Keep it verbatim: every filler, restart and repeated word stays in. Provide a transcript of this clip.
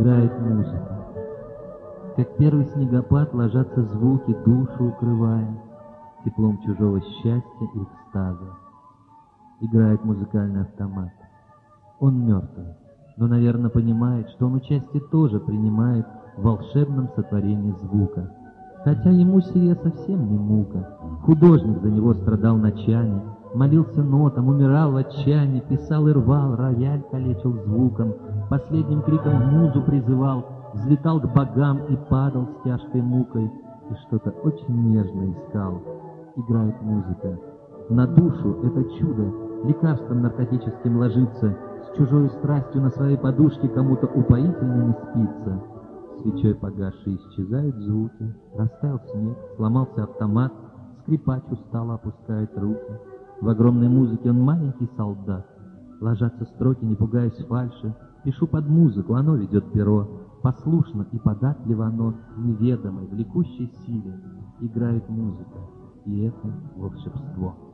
играет музыка. Как первый снегопад ложатся звуки, душу укрывая теплом чужого счастья и экстаза. Играет музыкальный автомат. Он мертвый, но, наверное, понимает, что он участие тоже принимает в волшебном сотворении звука. Хотя ему сие совсем не мука. Художник за него страдал ночами, молился нотам, умирал в отчаянии, писал и рвал, рояль калечил звуком, последним криком музу призывал, взлетал к богам и падал с тяжкой мукой, и что-то очень нежное искал. Играет музыка. На душу это чудо лекарством наркотическим ложится, с чужой страстью на своей подушке кому-то упоительно не спится. Свечой погасшие исчезают звуки, растаял снег, сломался автомат, скрипач устало опускает руки. В огромной музыке он маленький солдат. Ложатся строки, не пугаясь фальши, пишу под музыку, оно ведет перо. Послушно и податливо оно, неведомой, влекущей силе, играет музыка, и это волшебство.